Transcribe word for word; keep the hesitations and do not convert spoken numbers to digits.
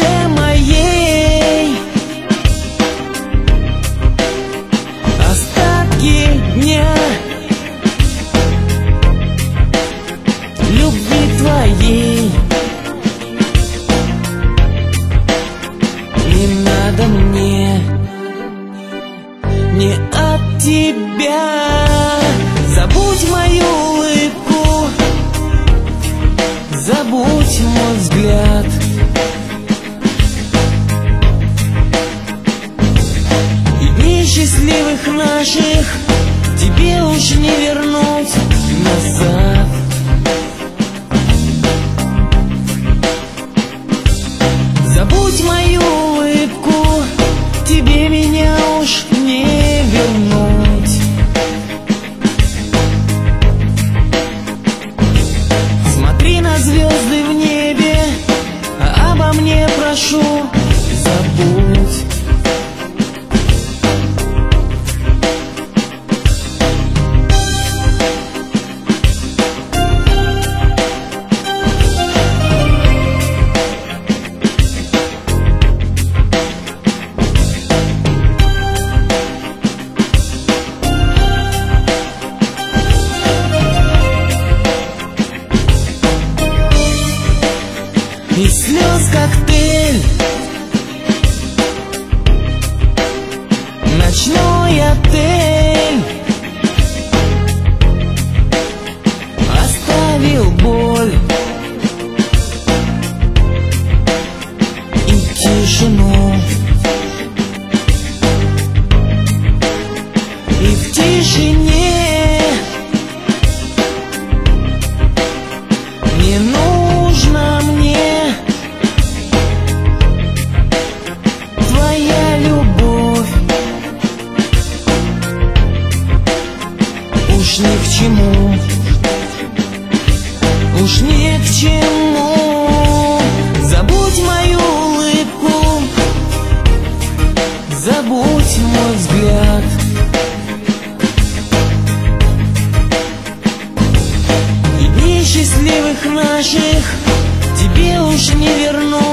душе моей остатки дня любви твоей. Не надо мне, не от тебя. Забудь мою улыбку, забудь мой взгляд. И дней счастливых наших тебе уж не вернуть назад. Забудь мою улыбку, тебе меня уж не вернуть. Смотри на звезды в небе, а обо мне прошу забудь. Из слез коктейль, ночной отель оставил боль и тишину. И в тишине не нужно мне твоя любовь. Уж ни к чему, уж ни к чему. Забудь мою улыбку, забудь мой взгляд. И дней счастливых наших тебе уж не вернуть.